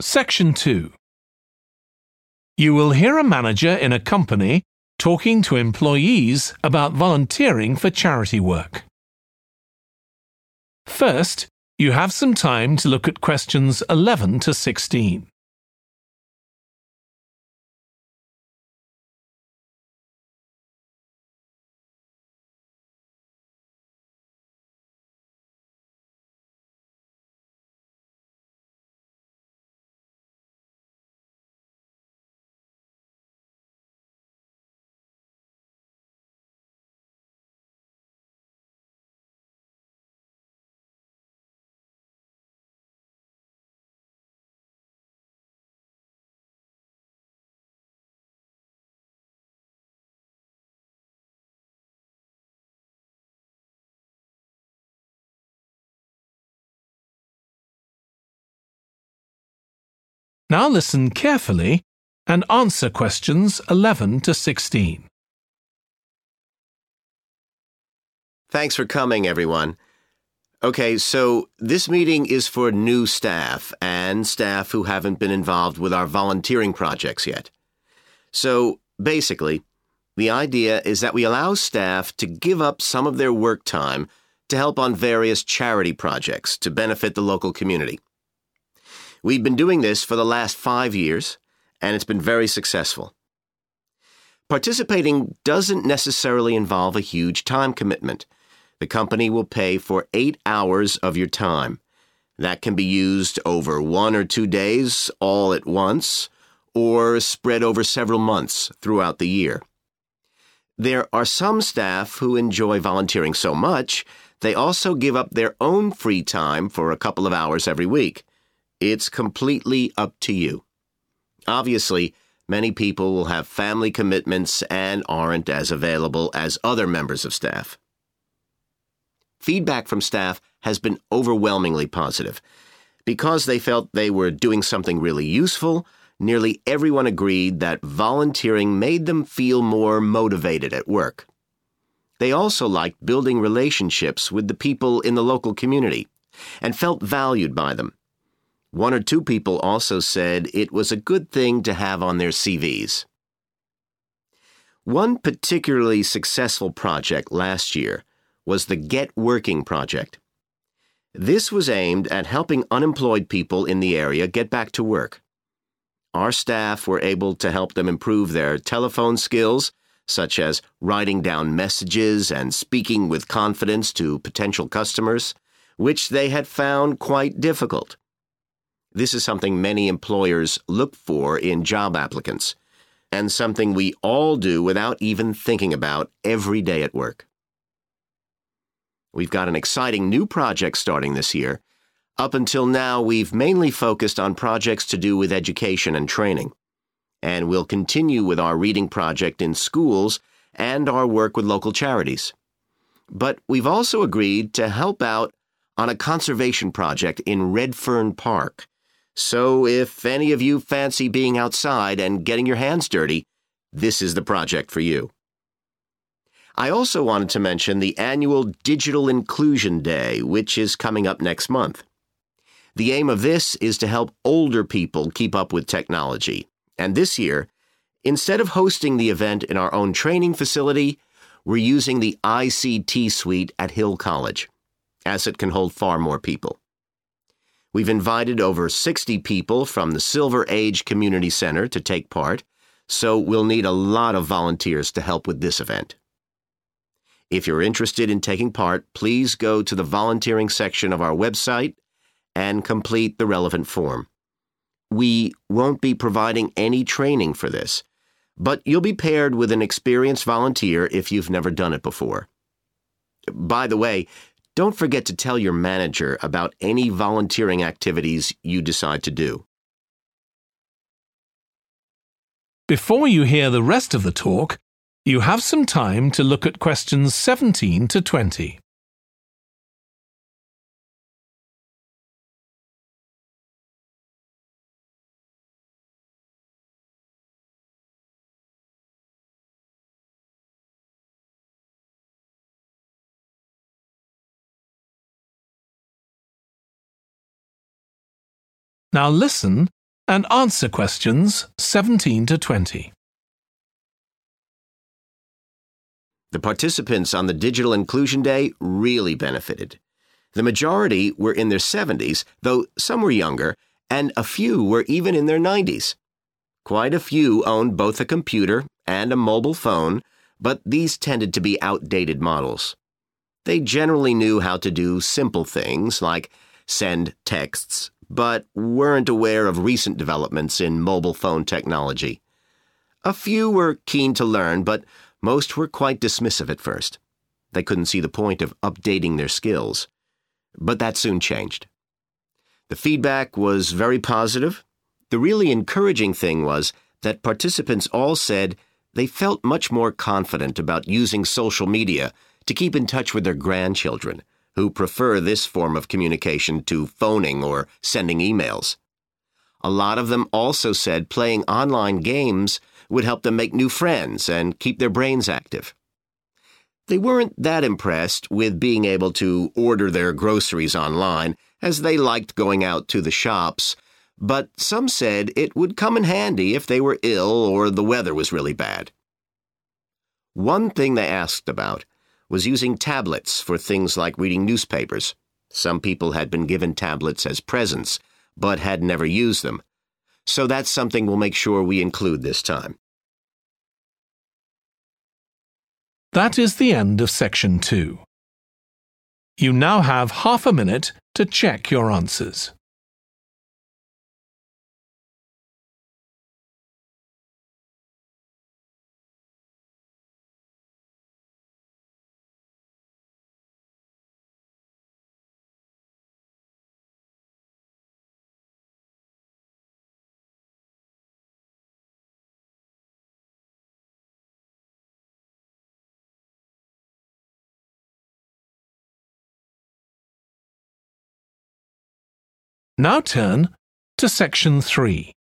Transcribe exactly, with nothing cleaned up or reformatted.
Section two. You will hear a manager in a company talking to employees about volunteering for charity work. First, you have some time to look at questions eleven to sixteen. Now listen carefully and answer questions eleven to sixteen. Thanks for coming, everyone. Okay, so this meeting is for new staff and staff who haven't been involved with our volunteering projects yet. So basically, the idea is that we allow staff to give up some of their work time to help on various charity projects to benefit the local community. We've been doing this for the last five years, and it's been very successful. Participating doesn't necessarily involve a huge time commitment. The company will pay for eight hours of your time. That can be used over one or two days all at once, or spread over several months throughout the year. There are some staff who enjoy volunteering so much, they also give up their own free time for a couple of hours every week. It's completely up to you. Obviously, many people will have family commitments and aren't as available as other members of staff. Feedback from staff has been overwhelmingly positive. Because they felt they were doing something really useful, nearly everyone agreed that volunteering made them feel more motivated at work. They also liked building relationships with the people in the local community and felt valued by them. One or two people also said it was a good thing to have on their C Vs. One particularly successful project last year was the Get Working project. This was aimed at helping unemployed people in the area get back to work. Our staff were able to help them improve their telephone skills, such as writing down messages and speaking with confidence to potential customers, which they had found quite difficult. This is something many employers look for in job applicants, and something we all do without even thinking about every day at work. We've got an exciting new project starting this year. Up until now, we've mainly focused on projects to do with education and training, and we'll continue with our reading project in schools and our work with local charities. But we've also agreed to help out on a conservation project in Redfern Park. So if any of you fancy being outside and getting your hands dirty, this is the project for you. I also wanted to mention the annual Digital Inclusion Day, which is coming up next month. The aim of this is to help older people keep up with technology. And this year, instead of hosting the event in our own training facility, we're using the I C T suite at Hill College, as it can hold far more people. We've invited over sixty people from the Silver Age Community Center to take part, so we'll need a lot of volunteers to help with this event. If you're interested in taking part, please go to the volunteering section of our website and complete the relevant form. We won't be providing any training for this, but you'll be paired with an experienced volunteer if you've never done it before. By the way, don't forget to tell your manager about any volunteering activities you decide to do. Before you hear the rest of the talk, you have some time to look at questions seventeen to twenty. Now listen and answer questions seventeen to twenty. The participants on the Digital Inclusion Day really benefited. The majority were in their seventies, though some were younger, and a few were even in their nineties. Quite a few owned both a computer and a mobile phone, but these tended to be outdated models. They generally knew how to do simple things like send texts, but weren't aware of recent developments in mobile phone technology. A few were keen to learn, but most were quite dismissive at first. They couldn't see the point of updating their skills. But that soon changed. The feedback was very positive. The really encouraging thing was that participants all said they felt much more confident about using social media to keep in touch with their grandchildren, who prefer this form of communication to phoning or sending emails. A lot of them also said playing online games would help them make new friends and keep their brains active. They weren't that impressed with being able to order their groceries online, as they liked going out to the shops, but some said it would come in handy if they were ill or the weather was really bad. One thing they asked about was using tablets for things like reading newspapers. Some people had been given tablets as presents, but had never used them. So that's something we'll make sure we include this time. That is the end of section two. You now have half a minute to check your answers. Now turn to section three.